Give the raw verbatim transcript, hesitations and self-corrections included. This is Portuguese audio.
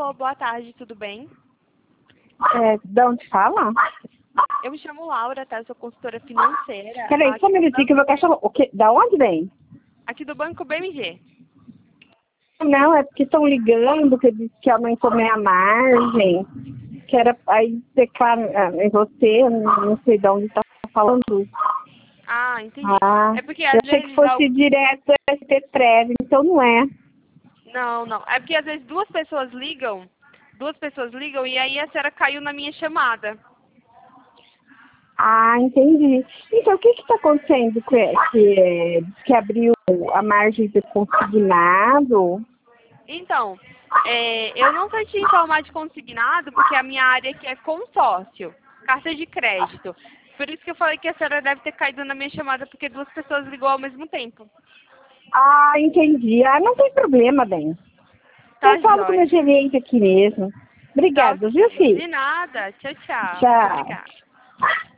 Alô, boa tarde, tudo bem? É, de onde fala? Eu me chamo Laura, tá? Eu sou consultora financeira. Peraí, aqui só um do minutinho que o meu Banco- cachorro... O quê? Da onde vem? Aqui do Banco B M G. Não, é porque estão ligando, que diz que aumentou minha margem, que era aí declara em você, eu não não sei de onde está falando. Ah, entendi. Ah, É porque eu às achei que vezes... al- fosse direto S T Prev, então não é. Não, não. É porque às vezes duas pessoas ligam, duas pessoas ligam e aí a senhora caiu na minha chamada. Ah, entendi. Então, o que está acontecendo com esse, é, que abriu a margem do consignado? Então, é, eu não sei te informar de consignado, porque a minha área aqui é consórcio, carta de crédito. Por isso que eu falei que a senhora deve ter caído na minha chamada, porque duas pessoas ligou ao mesmo tempo. Ah, entendi. Ah, não tem problema, bem. Tá, Eu falo com o meu joia. gerente aqui mesmo. Tá Obrigada, viu, ok. filho? De nada. Tchau, tchau. Muito Tchau. obrigada.